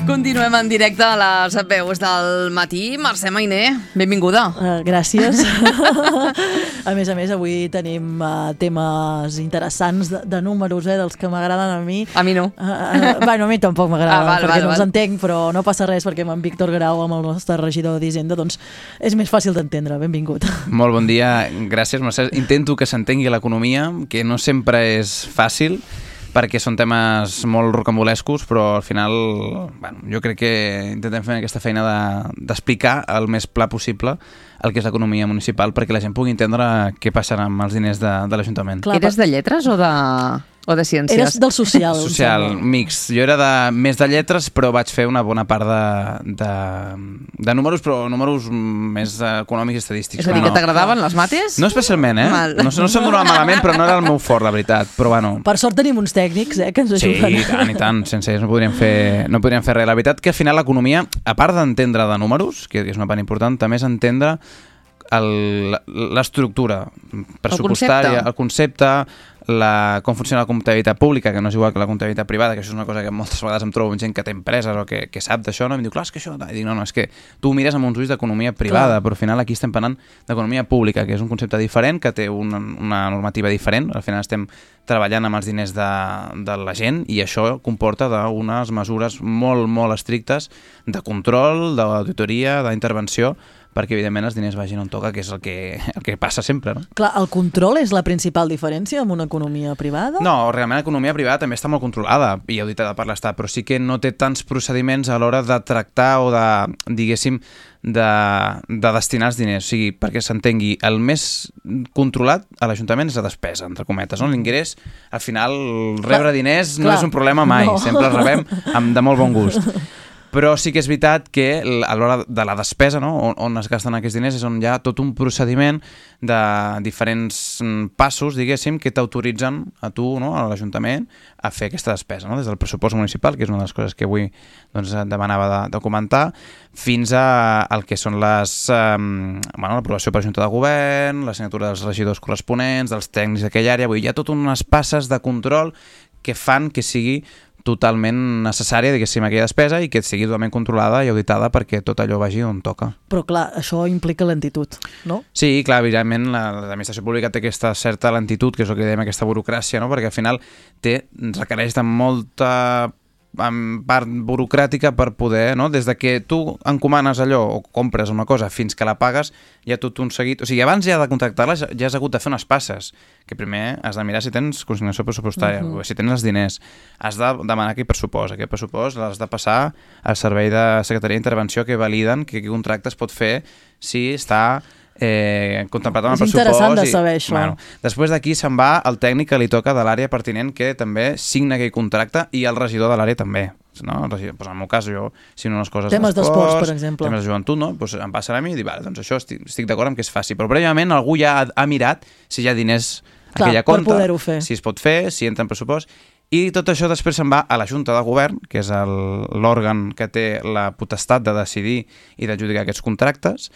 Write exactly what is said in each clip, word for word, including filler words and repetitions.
Continuem en directe a les veus del matí. Mercè Mainé, benvinguda. Uh, gràcies. A més a més, avui tenim uh, temes interessants de, de números, eh, dels que m'agraden a mi. A mi no. Uh, uh, bueno, a mi tampoc m'agrada, ah, val, perquè val, no val. els entenc, però no passa res, perquè amb en Víctor Grau, amb el nostre regidor d'Hisenda, doncs és més fàcil d'entendre. Benvingut. Molt bon dia, gràcies, Mercè. Intento que s'entengui l'economia, que no sempre és fàcil, perquè són temes molt rocambolescos, però al final, bueno, jo crec que intentem fer aquesta feina de, d'explicar el més pla possible el que és l'economia municipal, perquè la gent pugui entendre què passarà amb els diners de, de l'Ajuntament. Clar, Eres de lletres o de, o de ciències? Eres del social. Social, mix. Jo era de, més de lletres, però vaig fer una bona part de, de, de números, però números més econòmics i estadístics. És a dir, no. que t'agradaven les mates? No especialment, eh? Mal. No, no se'm donava malament, però no era el meu fort, la veritat. Però bueno... Per sort tenim uns tècnics, eh, que ens Sí, ajuden. i tant, i tant. Sense ells no podríem fer, no podríem fer res. La veritat que al final l'economia, a part d'entendre de números, que és una part important, també és entendre el- l'estructura pressupostària, el concepte, la, com funciona la comptabilitat pública, que no és igual que la comptabilitat privada, que això és una cosa que moltes vegades em trobo amb gent que té empreses o que, que sap d'això, no? I em diu, clar, és que això... I dic, no, no, és que tu ho mires amb uns ulls d'economia privada, clar. Però al final aquí estem parlant d'economia pública, que és un concepte diferent, que té una, una normativa diferent. Al final estem treballant amb els diners de, de la gent i això comporta d'unes mesures molt, molt estrictes de control, d'auditoria, d'intervenció, perquè evidentment els diners vagin on toca, que és el que, el que passa sempre, no? Clar, el control és la principal diferència amb una economia privada? No, realment l'economia privada també està molt controlada i auditada per l'Estat, però sí que no té tants procediments a l'hora de tractar o de, diguéssim, de, de destinar els diners. O sigui, perquè s'entengui, el més controlat a l'Ajuntament és la despesa, entre cometes, no? L'ingrés, al final, rebre clar, diners clar, no és un problema mai, no. sempre els rebem amb, de molt bon gust. Però sí que és veritat que a l'hora de la despesa, no? on, on es gasten aquests diners, és on hi ha tot un procediment de diferents passos, diguéssim, que t'autoritzen a tu, no? A l'Ajuntament, a fer aquesta despesa, no? Des del pressupost municipal, que és una de les coses que avui doncs, demanava de, de comentar, fins a el que són les eh, bueno, l'aprovació per Junta de Govern, la signatura dels regidors corresponents, dels tècnics d'aquella àrea. Vull dir, hi ha totes unes passes de control que fan que sigui totalment necessària, diguéssim, aquella despesa i que sigui totalment controlada i auditada perquè tot allò vagi on toca. Però clar, això implica lentitud, no? Sí, clar, evidentment l'administració pública té aquesta certa lentitud, que és el que dèiem, aquesta burocràcia, no? Perquè al final té, requereix de molta en part burocràtica per poder, no? Des de que tu encomanes allò o compres una cosa fins que la pagues, hi ha tot un seguit... O sigui, abans ja de contractar-la ja has hagut de fer unes passes, que primer has de mirar si tens consignació pressupostària, uh-huh. o si tens els diners, has de demanar aquell pressupost, aquest pressupost l'has de passar al servei de secretaria d'intervenció que validen que aquest contracte es pot fer si està... Eh, contemplat amb el és pressupost. interessant de i, saber això. Bueno, després d'aquí se'n va el tècnic que li toca de l'àrea pertinent que també signa aquell contracte i el regidor de l'àrea també. No? El regidor, doncs en el meu cas jo signo unes coses temes d'esports, per exemple. Temes de joventut, no? Pues em passarà a mi i dir, vale, doncs això estic, estic d'acord amb que és fàcil. Però prèviament algú ja ha, ha mirat si hi ha diners a Clar, aquella per compte, poder-ho fer. si es pot fer, si entra en pressupost. I tot això després se'n va a la Junta de Govern, que és el- l'òrgan que té la potestat de decidir i d'adjudicar aquests contractes,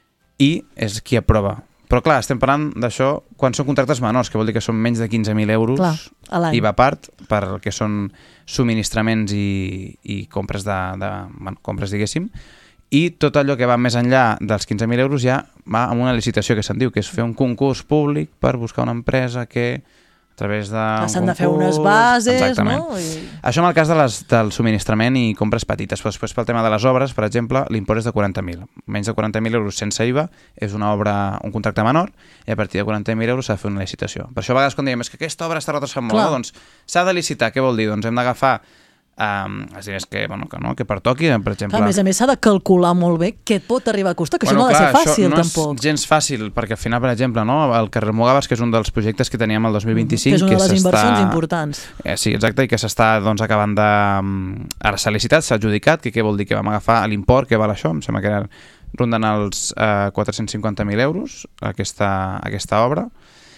i és qui aprova. Però clar, estem parlant d'això quan són contractes menors, que vol dir que són menys de quinze mil euros, Clar, a l'any. I va a part per el que són subministraments i, i compres, de, de, bueno, compres, diguéssim, i tot allò que va més enllà dels quinze mil euros ja va amb una licitació que se'n diu, que és fer un concurs públic per buscar una empresa que a través de... Que s'han de fer unes bases, exactament. no? I... Això en el cas de les, del subministrament i compres petites, però després pel tema de les obres, per exemple, l'import és de quaranta mil. Menys de quaranta mil euros sense I V A és una obra, un contracte menor, i a partir de quaranta mil euros s'ha de fer una licitació. Per això a vegades quan diem és que aquesta obra està retrasant molt, no? Doncs s'ha de licitar. Què vol dir? Doncs hem d'agafar um, els diners que, bueno, que, no, que pertoqui, per exemple... Clar, a més a més s'ha de calcular molt bé què et pot arribar a costar, que bueno, això no clar, ha de ser fàcil, això no tampoc. és gens fàcil, perquè al final, per exemple, no, el carrer Mogavas, que és un dels projectes que teníem el dos mil vint-i-cinc... Que és una de les inversions s'està... importants. Eh, sí, exacte, i que s'està doncs, acabant de... Ara s'ha licitat, s'ha adjudicat, que què vol dir? Que vam agafar l'import que val això, em sembla que era ronden els eh, quatre-cents cinquanta mil euros aquesta, aquesta obra.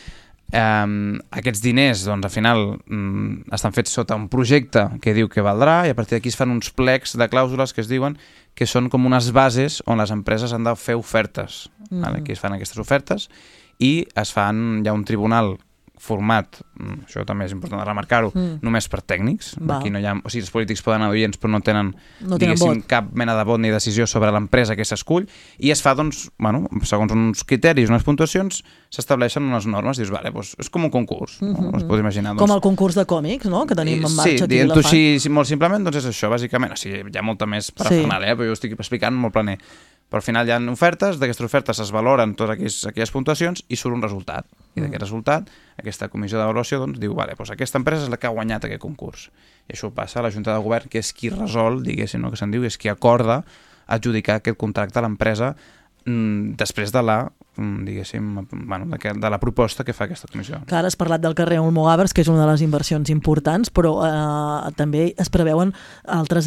Um, aquests diners, doncs, al final um, estan fets sota un projecte que diu que valdrà i a partir d'aquí es fan uns plecs de clàusules que es diuen que són com unes bases on les empreses han de fer ofertes. Mm-hmm. Vale? Aquí es fan aquestes ofertes i es fan, hi ha un tribunal format, això també és important de remarcar-ho, mm. només per tècnics. Va. Aquí no hi ha, o sigui, els polítics poden anar oients però no tenen, no diguéssim, cap mena de vot ni decisió sobre l'empresa que s'escull, i es fa, doncs, bueno, segons uns criteris, unes puntuacions, s'estableixen unes normes, dius, vale, doncs és com un concurs, mm-hmm. no? Es pot imaginar. Doncs... Com el concurs de còmics, no?, que tenim en marxa sí, aquí a Vilafant. Sí, dient-ho així molt simplement, doncs és això, bàsicament. O sigui, hi ha molta més parafernàlia, sí. eh? Però jo ho estic explicant molt planer. Però al final hi ha ofertes, d'aquestes ofertes es valoren totes aquelles, aquelles puntuacions i surt un resultat. I d'aquest resultat, aquesta comissió d'avaluació doncs, diu, vale, doncs aquesta empresa és la que ha guanyat aquest concurs. I això passa a la Junta de Govern, que és qui resol, diguéssim, no, que se'n diu, és qui acorda adjudicar aquest contracte a l'empresa mm, després de la diguéssim, bueno, de, que, de la proposta que fa aquesta comissió. Clar, has parlat del carrer Olmogàvers, que és una de les inversions importants, però eh, també es preveuen altres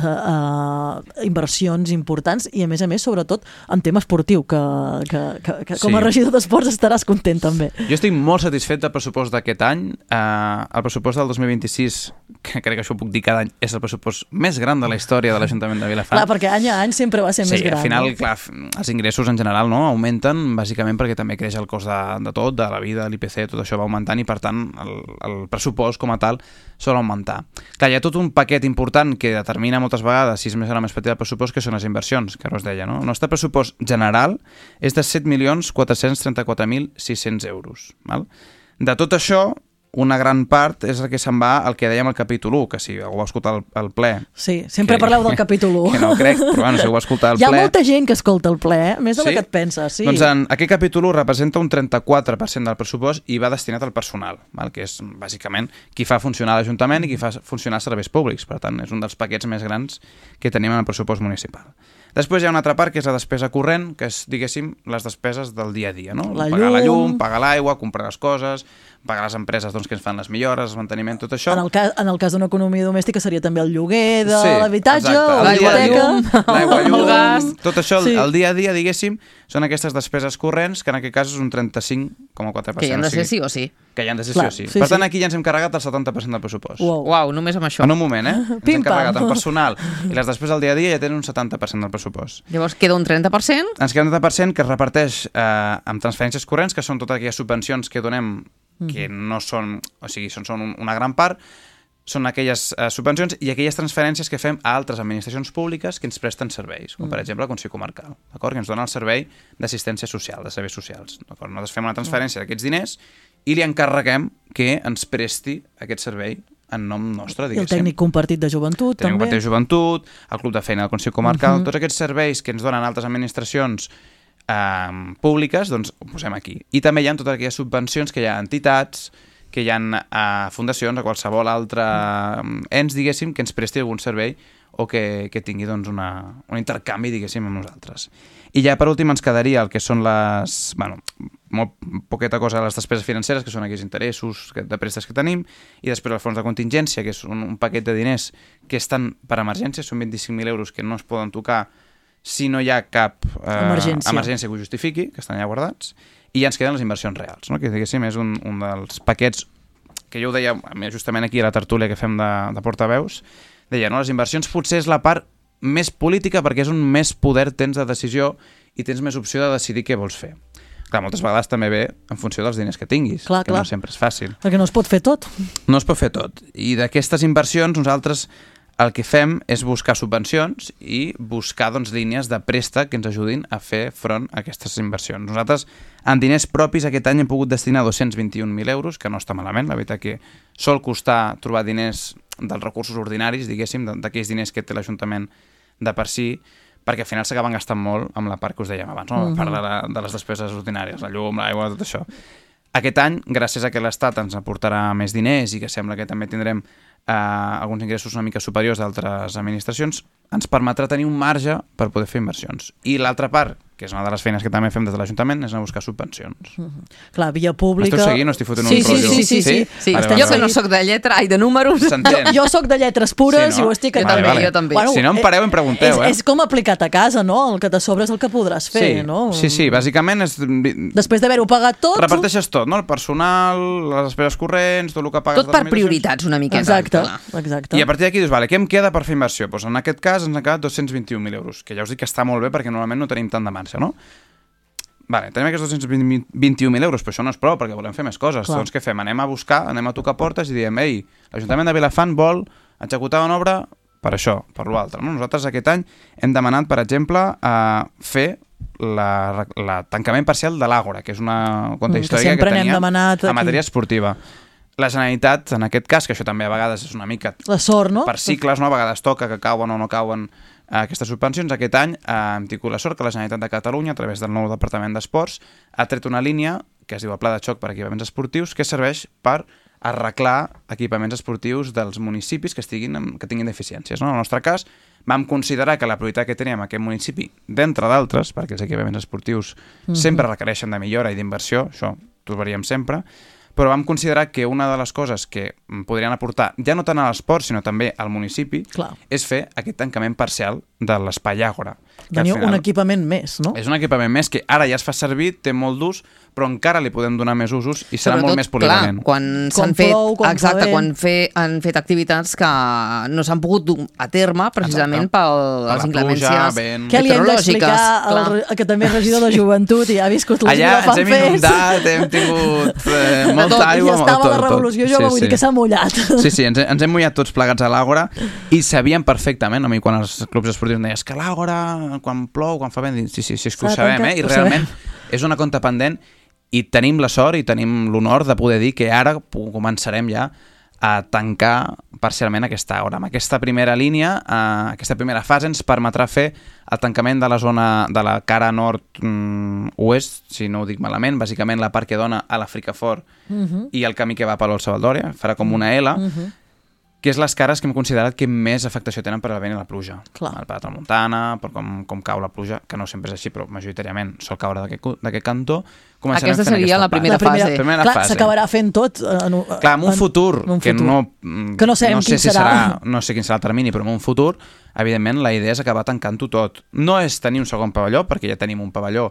eh, inversions importants i, a més a més, sobretot en tema esportiu, que, que, que, que com a sí. regidor d'esports estaràs content també. Jo estic molt satisfet del pressupost d'aquest any. Eh, el pressupost del dos mil vint-i-sis, que crec que això ho puc dir cada any, és el pressupost més gran de la història de l'Ajuntament de Vilafant. Clar, perquè any a any sempre va ser sí, més gran. Sí, al final, no? clar, els ingressos en general no augmenten, bàsicament perquè també creix el cost de, de tot, de la vida, l'I P C, tot això va augmentant i, per tant, el, el pressupost com a tal sol augmentar. Clar, hi ha tot un paquet important que determina moltes vegades si és més gran o més petit el pressupost, que són les inversions, que ara us deia, no? El nostre pressupost general és de set milions quatre-cents trenta-quatre mil sis-cents euros. Val? De tot això, una gran part és el que se'n va al que dèiem al capítol u, que si algú va escoltar el, el ple... Sí, sempre que, parleu del capítol u. Que no crec, però bueno, si algú va escoltar el ple... Hi ha ple... molta gent que escolta el ple, més de sí? la que et penses. Sí. Doncs en aquest capítol u representa un trenta-quatre per cent del pressupost i va destinat al personal, val? Que és bàsicament qui fa funcionar l'Ajuntament i qui fa funcionar serveis públics. Per tant, és un dels paquets més grans que tenim en el pressupost municipal. Després hi ha una altra part que és la despesa corrent, que és, diguéssim, les despeses del dia a dia, no? La pagar llum... la llum, pagar l'aigua, comprar les coses, pagar les empreses doncs, que ens fan les millores, el manteniment, tot això. En el cas, en el cas d'una economia domèstica seria també el lloguer de sí, l'habitatge, o la hipoteca, l'aigua, llum, el gas... Tot això, sí. el dia a dia, diguéssim, són aquestes despeses corrents, que en aquest cas és un trenta-cinc coma quatre per cent. Que hi han de ser sí o sí. Que hi han de ser Clar, sí o sí. sí. Per tant, sí. aquí ja ens hem carregat el setanta per cent del pressupost. Uau, Uau, només amb això. En un moment, eh? Ens Pim, hem carregat pam. en personal i les despeses del dia a dia ja tenen un setanta per cent del pressupost. Llavors queda un trenta per cent? Ens queda un trenta per cent que es reparteix eh, amb transferències corrents, que són totes aquelles subvencions que donem que no són, o sigui, són, són una gran part, són aquelles eh, subvencions i aquelles transferències que fem a altres administracions públiques que ens presten serveis, com per exemple el Consell Comarcal, d'acord? Que ens dona el servei d'assistència social, de serveis socials. Nosaltres fem una transferència d'aquests diners i li encarreguem que ens presti aquest servei en nom nostre, diguéssim. I el tècnic compartit de joventut, tècnic també. compartit de joventut, el club de feina del Consell Comarcal, Uh-huh. tots aquests serveis que ens donen altres administracions eh, públiques, doncs ho posem aquí. I també hi ha totes aquelles subvencions que hi ha a entitats, que hi ha a fundacions, a qualsevol altre ens, diguéssim, que ens presti algun servei o que, que tingui doncs, una, un intercanvi, diguéssim, amb nosaltres. I ja per últim ens quedaria el que són les... Bueno, molt poqueta cosa, les despeses financeres, que són aquells interessos de préstecs que tenim, i després el fons de contingència, que és un, un paquet de diners que estan per emergències, són vint-i-cinc mil euros que no es poden tocar si no hi ha cap eh, emergència. emergència que ho justifiqui, que estan allà guardats, i ja ens queden les inversions reals, no? Que diguéssim és un, un dels paquets que jo ho deia justament aquí a la tertúlia que fem de, de portaveus, deia, no? Les inversions potser és la part més política perquè és on més poder tens de decisió i tens més opció de decidir què vols fer. Clar, moltes vegades també ve en funció dels diners que tinguis, clar, que clar. no sempre és fàcil. Perquè no es pot fer tot. No es pot fer tot. I d'aquestes inversions nosaltres el que fem és buscar subvencions i buscar doncs, línies de préstec que ens ajudin a fer front a aquestes inversions. Nosaltres, en diners propis, aquest any hem pogut destinar dos-cents vint-i-un mil euros, que no està malament, la veritat que sol costar trobar diners dels recursos ordinaris, diguéssim, d'aquells diners que té l'Ajuntament de per si, perquè al final s'acaben gastant molt amb la part que us dèiem abans, no? La part de, la, de les despeses ordinàries, la llum, l'aigua, tot això. Aquest any, gràcies a que l'Estat ens aportarà més diners i que sembla que també tindrem eh, alguns ingressos una mica superiors d'altres administracions, ens permetrà tenir un marge per poder fer inversions. I l'altra part, que és una de les feines que també fem des de l'Ajuntament, és anar a buscar subvencions. Mm-hmm. Clar, via pública... M'esteu seguint o estic fotent sí, un sí, rotllo? Sí, sí, sí. sí. sí. Vale, jo vale, que vale. no sóc de lletra, ai, de números... Jo, jo sóc de lletres pures sí, no? i ho estic... Jo també, jo també. Bueno, si no em pareu em pregunteu, és, eh? És com aplicat a casa, no? El que te sobra és el que podràs fer, sí, no? Sí, sí, bàsicament és... Després d'haver-ho pagat tot... Reparteixes tot, no? El personal, les despeses corrents, tot el que pagues... Tot per prioritats, una miqueta. Exacte, exacte. I a partir d'aquí dius, vale, què em queda per fer inversió? Pues en aquest cas ens han quedat dos-cents vint-i-un mil euros, que ja us dic que està molt bé perquè normalment no tenim tant de marge, no? vale, tenim aquests dos-cents vint-i-un mil euros, però això no és prou, perquè volem fer més coses. Clar. Doncs què fem? Anem a buscar, anem a tocar portes i diem, ei, l'Ajuntament de Vilafant vol executar una obra per això, per l'altre. No? Nosaltres aquest any hem demanat, per exemple, a fer la, la tancament parcial de l'Àgora, que és una conta històrica que, que tenia a matèria esportiva. La Generalitat, en aquest cas, que això també a vegades és una mica la sort, no? Per cicles, no? A vegades toca que cauen o no cauen aquestes subvencions. Aquest any eh, hem tingut la sort que la Generalitat de Catalunya, a través del nou Departament d'Esports, ha tret una línia que es diu el Pla de Xoc per Equipaments Esportius, que serveix per arreglar equipaments esportius dels municipis que, estiguin, que tinguin deficiències. No? En el nostre cas, vam considerar que la prioritat que teníem en aquest municipi, d'entre d'altres, perquè els equipaments esportius mm-hmm. sempre requereixen de millora i d'inversió, això ho trobaríem sempre, però vam considerar que una de les coses que podrien aportar, ja no tant a l'esport, sinó també al municipi, Clar. és fer aquest tancament parcial de l'espai Àgora. Teniu un equipament més, no? És un equipament més que ara ja es fa servir, té molt d'ús, però encara li podem donar més usos i serà Sobretot, molt més polivalent. Clar, quan s'han fet, plou, quan exacte, quan fe, han fet activitats que no s'han pogut dur a terme precisament per les inclemències ben... Què li hem d'explicar al, que també és regidor de joventut i ha viscut la Allà ens hem inundat, hem tingut eh, molta aigua. I estava tot, la revolució jove, sí, vull sí. dir que s'ha mullat. Sí, sí, ens, ens hem mullat tots plegats a l'Àgora i sabíem perfectament, a mi quan els clubs esportius em deien, és que l'Àgora, quan plou, quan fa vent, sí, sí, sí, és que ho sabem, eh? I realment és una conta pendent. I tenim la sort i tenim l'honor de poder dir que ara començarem ja a tancar parcialment aquesta hora. Amb aquesta primera línia, eh, aquesta primera fase ens permetrà fer el tancament de la zona de la cara nord-oest, mm, si no ho dic malament, bàsicament la part que dona a l'Africafort uh-huh. i el camí que va a Palol Savaldòria, farà com una L, uh-huh. que és les cares que hem considerat que més afectació tenen per al vent i la pluja. Clar. El Pla de Tramuntana, per com, com cau la pluja, que no sempre és així, però majoritàriament sol caure d'aquest cantó. Aquesta seria la primera fase. La primera, primera Clar, s'acabarà fent tot. En, en, Clar, en un futur, en un que, futur. No, que no sabem no sé quin si serà. serà. No sé quin serà el termini, però en un futur, evidentment, la idea és acabar tancant-ho tot. No és tenir un segon pavelló, perquè ja tenim un pavelló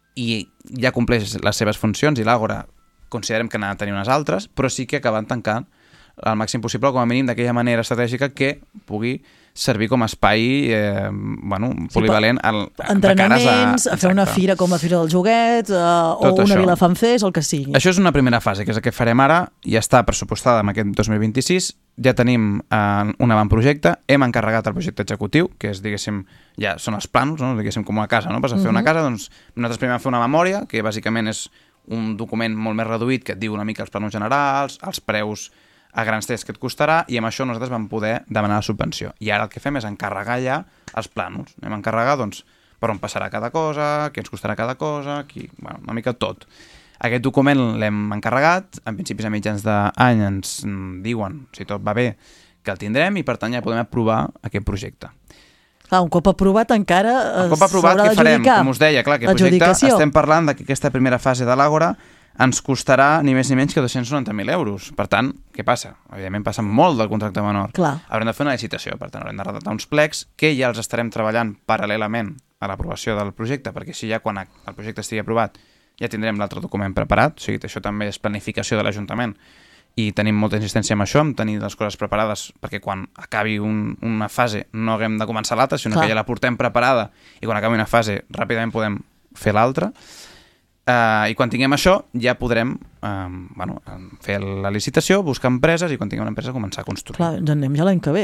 i ja compleix les seves funcions i l'Àgora considerem que n'ha de tenir unes altres, però sí que acaben tancant al màxim possible, com a mínim d'aquella manera estratègica que pugui servir com a espai eh, bueno, polivalent al, entrenaments, a, a fer una fira com la Fira del Joguet uh, o una això. Vilafant Fest, el que sigui. Això és una primera fase, que és el que farem ara, ja està pressupostada en aquest dos mil vint-i-sis, ja tenim uh, un avantprojecte, hem encarregat el projecte executiu, que és, diguéssim, ja són els plans, no? Diguéssim, com una casa, no? Per fer uh-huh. una casa, doncs nosaltres primer vam fer una memòria, que bàsicament és un document molt més reduït que et diu una mica els plans generals, els preus a grans trets que et costarà, i amb això nosaltres vam poder demanar la subvenció. I ara el que fem és encarregar ja els plànols. Anem a encarregar, doncs, per on passarà cada cosa, què ens costarà cada cosa, qui, bueno, una mica tot. Aquest document l'hem encarregat, en principis a mitjans d'any ens diuen, si tot va bé, que el tindrem i per tant ja podem aprovar aquest projecte. Clar, un cop aprovat encara un cop aprovat, què farem? Com us deia, clar, aquest projecte estem parlant que aquesta primera fase de l'Àgora ens costarà ni més ni menys que dos-cents noranta mil euros. Per tant, què passa? Evidentment passa molt del contracte menor. Clar. Haurem de fer una licitació, per tant haurem de redactar uns plecs que ja els estarem treballant paral·lelament a l'aprovació del projecte, perquè així ja quan el projecte estigui aprovat ja tindrem l'altre document preparat, o sigui, això també és planificació de l'Ajuntament i tenim molta insistència en això, en tenir les coses preparades perquè quan acabi un, una fase no haguem de començar l'altra, sinó Clar. que ja la portem preparada i quan acabi una fase ràpidament podem fer l'altra. Uh, I quan tinguem això ja podrem uh, bueno, fer la licitació, buscar empreses i quan tinguem una empresa començar a construir. Clar, ja anem ja l'any que ve.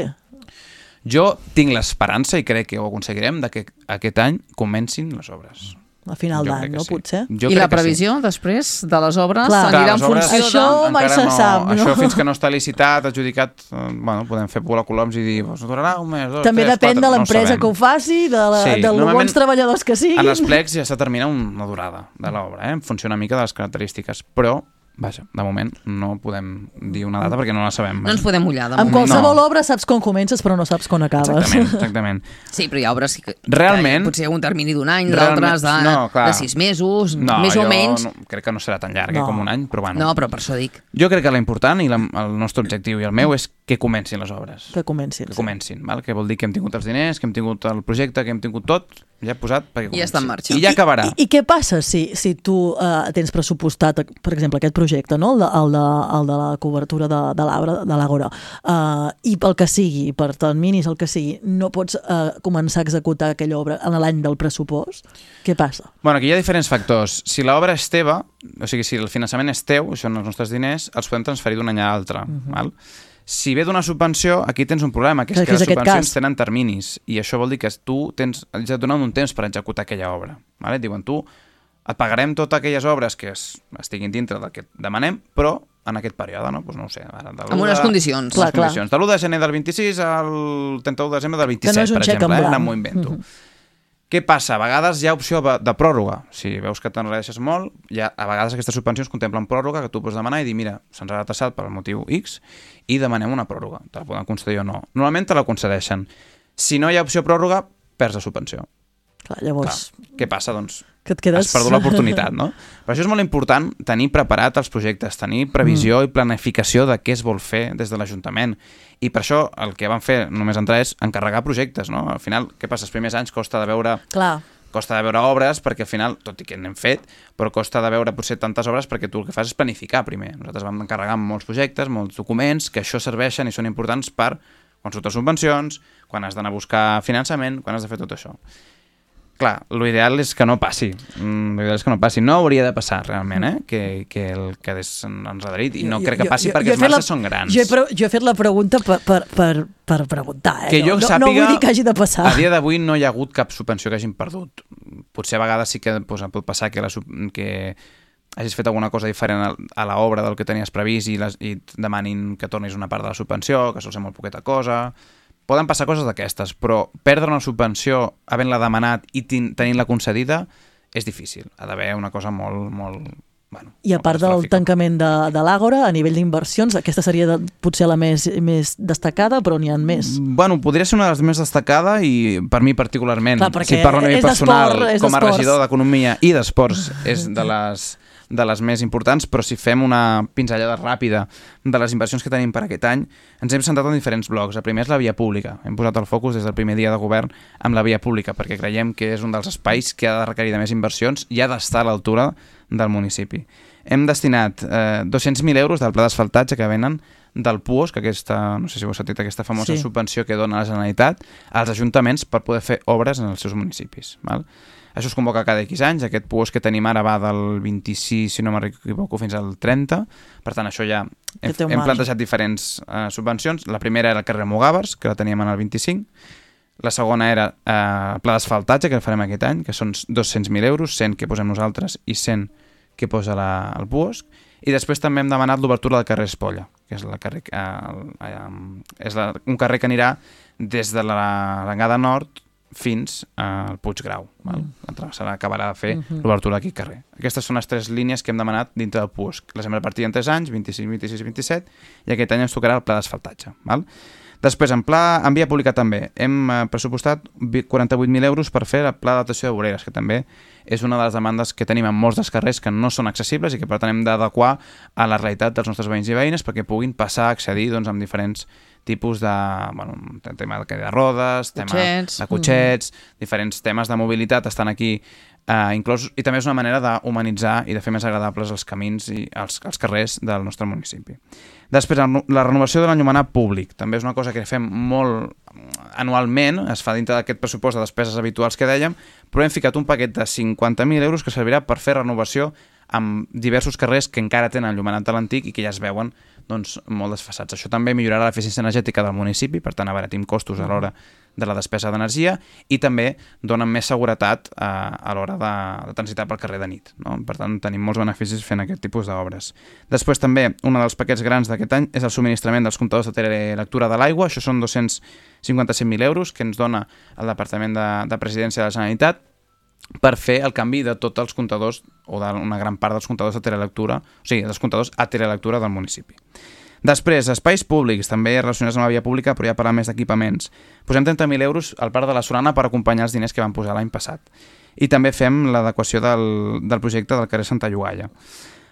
Jo tinc l'esperança, i crec que ho aconseguirem, de que aquest any comencin les obres. A final d'any, no? Sí. Potser. Jo I la previsió, sí. després, de les obres, Clar. anirà en funció això de... mai se sap, no? Això fins que no està licitat, adjudicat, eh, bueno, podem fer volar coloms i dir, pues, durarà un mes, dos, També tres, depèn quatre, de l'empresa no que ho faci, de, la, sí. de los bons treballadors que siguin. En els plecs ja se determina una durada de l'obra, eh? En funció una mica de les característiques, però vaja, de moment no podem dir una data perquè no la sabem. No ens podem mullar, de moment. Amb qualsevol no. obra saps com comences però no saps com acabes. Exactament, exactament. Sí, però hi ha obres que, realment, que potser hi ha un termini d'un any, d'altres de, no, de sis mesos, no, més o menys. No, crec que no serà tan llarg no. com un any, però bueno. No, però per això dic. Jo crec que l'important i la, el nostre objectiu i el meu és que comencin les obres. Que comencin. Que comencin, sí. Val? Que vol dir que hem tingut els diners, que hem tingut el projecte, que hem tingut tot, ja he posat perquè comenci. I ja està en marxa. I ja acabarà. I, i, i què passa si, si tu uh, tens pressupostat, per exemple, aquest projecte, no? el, de, el, de, el de la cobertura de, de l'Àgora, uh, i pel que sigui, per terminis, el que sigui, no pots uh, començar a executar aquella obra en l'any del pressupost? Què passa? Bueno, aquí hi ha diferents factors. Si l'obra és teva, o sigui, si el finançament és teu, això són els nostres diners, els podem transferir d'un any a l'altre, uh-huh. val? Si ve d'una subvenció, aquí tens un problema, que és que, que les subvencions tenen terminis, i això vol dir que tu tens, has de donar un temps per executar aquella obra. Vale? Diuen, tu et pagarem totes aquelles obres que es, estiguin dintre del que et demanem, però en aquest període, no? Pues no ho sé. Ara, amb unes condicions. Clar, clar. condicions. De l'u de gener del vint-i-sis al trenta-u de desembre del vint-i-set, no per exemple. Eh? M'ho invento. Uh-huh. Què passa? A vegades hi ha opció de pròrroga. Si veus que t'enreixes molt, ha, a vegades aquestes subvencions contemplen pròrroga, que tu pots demanar i dir, mira, se'ns ha retrasat per motiu X i demanem una pròrroga. Te la poden concedir o no. Normalment te la concedeixen. Si no hi ha opció pròrroga, perds la subvenció. Clar, llavors... Clar. Què passa? Doncs que et quedes... has perdut l'oportunitat, no? Per això és molt important tenir preparat els projectes, tenir previsió mm. i planificació de què es vol fer des de l'Ajuntament. I per això el que van fer només entrar és encarregar projectes, no? Al final, què passa? Els primers anys costa de veure... Clar. Costa de veure obres, perquè al final, tot i que n'hem fet, però costa de veure potser tantes obres perquè tu el que fas és planificar primer. Nosaltres vam encarregar molts projectes, molts documents, que això serveixen i són importants per quan surten subvencions, quan has d'anar a buscar finançament, quan has de fer tot això. Clar, l'ideal és que no passi. Mm, l'ideal és que no passi. No hauria de passar, realment, eh? Que, que el quedés enredarit. I no jo, crec que passi jo, perquè jo els marges la, són grans. Jo he, pre, jo he fet la pregunta per, per, per, per preguntar, eh? Que jo no, sàpiga, no vull dir que hagi de passar. A dia d'avui no hi ha hagut cap subvenció que hagin perdut. Potser a vegades sí que pues, pot passar que, la, que hagis fet alguna cosa diferent a, a l'obra del que tenies previst i, les, i et demanin que tornis una part de la subvenció, que sol ser molt poqueta cosa... Poden passar coses d'aquestes, però perdre una subvenció havent-la demanat i tenint-la concedida és difícil. Ha d'haver una cosa molt... molt bueno, I a part del tancament de, de l'Àgora, a nivell d'inversions, aquesta seria de, potser la més, més destacada, però n'hi ha més. Bueno, podria ser una de les més destacada i per mi particularment. Clar, si parlo a nivell personal, com a regidor d'Economia i d'Esports, és de les... de les més importants, però si fem una pinzellada ràpida de les inversions que tenim per aquest any, ens hem centrat en diferents blocs. El primer és la via pública. Hem posat el focus des del primer dia de govern amb la via pública, perquè creiem que és un dels espais que ha de requerir de més inversions i ha d'estar a l'altura del municipi. Hem destinat eh, dos-cents mil euros del pla d'asfaltatge que venen del P U O S, que aquesta, no sé si heu sentit, aquesta famosa sí. subvenció que dona la Generalitat als ajuntaments per poder fer obres en els seus municipis. Val? Això es convoca cada X anys, aquest P U O S que tenim ara va del vint-i-sis, si no m'equivoco, fins al trenta, per tant això ja hem, hem plantejat diferents uh, subvencions. La primera era el carrer Mugàvers, que la teníem en el vint-i-cinc, la segona era uh, el pla d'asfaltatge, que el farem aquest any, que són dos-cents mil euros, cent que posem nosaltres i cent que posa la, el P U O S, i després també hem demanat l'obertura del carrer Espolla, que és, la carrer, uh, uh, és la, un carrer que anirà des de la Langada Nord fins al Puig Grau. Val? Mm. Serà, acabarà de fer mm-hmm. l'obertura d'aquí carrer. Aquestes són les tres línies que hem demanat dintre del P U O S. Les hem repartit en tres anys, vint-i-cinc, vint-i-sis, vint-i-set, i aquest any ens tocarà el pla d'asfaltatge. Val? Després, en pla en via pública també, hem pressupostat quaranta-vuit mil euros per fer el pla d'adaptació de voreres, que també és una de les demandes que tenim en molts dels carrers que no són accessibles i que per tant hem d'adequar a la realitat dels nostres veïns i veïnes perquè puguin passar a accedir doncs, amb diferents tipus de, bueno, tema de, de rodes, tema cotxets. de cotxets, mm. diferents temes de mobilitat estan aquí eh, inclòs, i també és una manera d'humanitzar i de fer més agradables els camins i els, els carrers del nostre municipi. Després, la renovació de l'enllumenat públic, també és una cosa que fem molt anualment, es fa dintre d'aquest pressupost de despeses habituals que dèiem, però hem ficat un paquet de cinquanta mil euros que servirà per fer renovació amb diversos carrers que encara tenen enllumenat de l'antic i que ja es veuen doncs, molt desfassats. Això també millorarà l'eficiència energètica del municipi, per tant abaratim costos a l'hora de la despesa d'energia i també donen més seguretat eh, a l'hora de, de transitar pel carrer de nit. No? Per tant, tenim molts beneficis fent aquest tipus d'obres. Després també, un dels paquets grans d'aquest any és el subministrament dels comptadors de telelectura de l'aigua. Això són dos-cents cinquanta-set mil euros que ens dona el Departament de, de Presidència de la Generalitat per fer el canvi de tots els comptadors o d'una gran part dels comptadors de telelectura, o sigui, dels comptadors a telelectura del municipi. Després, espais públics, també relacionats amb la via pública, però ja parlar més d'equipaments. Posem trenta mil euros al Parc de la Solana per acompanyar els diners que van posar l'any passat. I també fem l'adequació del, del projecte del carrer Santa Llogaia.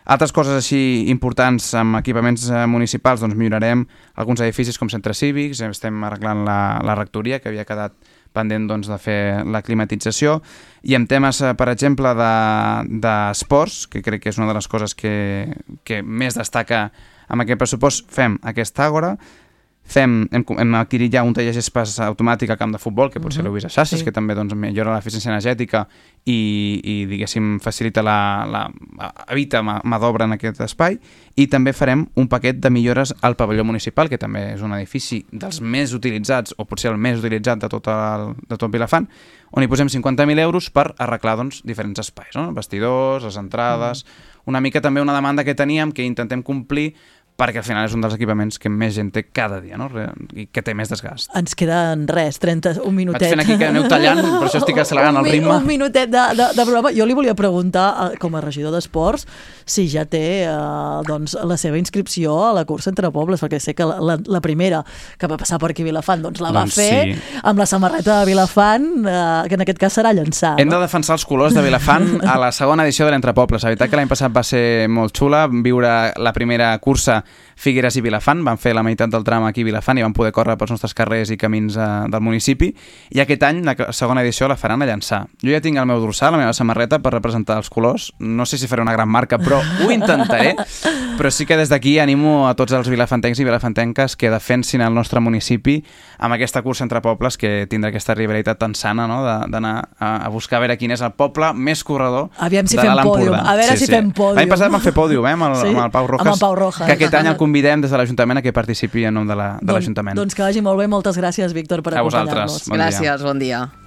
Altres coses així importants amb equipaments municipals, doncs millorarem alguns edificis com centres cívics, estem arreglant la, la rectoria, que havia quedat pendent doncs, de fer la climatització, i en temes, per exemple, d'esports, que crec que és una de les coses que, que més destaca amb aquest pressupost, fem aquesta àgora, Fem, hem, hem adquirit ja un taller gespas automàtic al camp de futbol, que potser uh-huh. l'heu vist a Xasses, sí. que també doncs, millora l'eficiència energètica i, i diguéssim, facilita la, la, evita mà, mà d'obra en aquest espai, i també farem un paquet de millores al pavelló municipal, que també és un edifici dels més utilitzats, o potser el més utilitzat de tot, el, de tot Vilafant, on hi posem cinquanta mil euros per arreglar doncs, diferents espais, no? Vestidors, les entrades, uh-huh. una mica també una demanda que teníem, que intentem complir, perquè al final és un dels equipaments que més gent té cada dia, no? I que té més desgast. Ens queden res, trenta, un minutet. Vaig fent aquí que aneu tallant, per això estic accelerant el ritme. Un minutet de, de, de programa. Jo li volia preguntar, com a regidor d'Esports, si ja té eh, doncs, la seva inscripció a la cursa entre pobles, perquè sé que la, la, la primera que va passar per aquí a Vilafant doncs la va doncs fer sí. amb la samarreta de Vilafant, eh, que en aquest cas serà llançar. Hem no? de defensar els colors de Vilafant a la segona edició de l'Entrepobles. La veritat que l'any passat va ser molt xula, viure la primera cursa Figueres i Vilafant, van fer la meitat del tram aquí a Vilafant i van poder córrer pels nostres carrers i camins eh, del municipi, i aquest any la segona edició la faran a Llançà. Jo ja tinc el meu dorsal, la meva samarreta per representar els colors, no sé si faré una gran marca, però ho intentaré, però sí que des d'aquí animo a tots els vilafantencs i vilafantenques que defensin el nostre municipi amb aquesta cursa entre pobles, que tindrà aquesta rivalitat tan sana, no? d'anar a, a buscar a veure quin és el poble més corredor Aviam si de l'Alt Empordà. A veure sí, si sí. fem pòdium. L'any passat vam fer pòdium, eh, amb el, sí? amb el Pau Rojas, amb el Pau Rojas. Que aquest any el convidem des de l'Ajuntament a que participi en nom de l'Ajuntament. Doncs que vagi molt bé, moltes gràcies, Víctor, per acompanyar-nos. Bon gràcies, bon dia.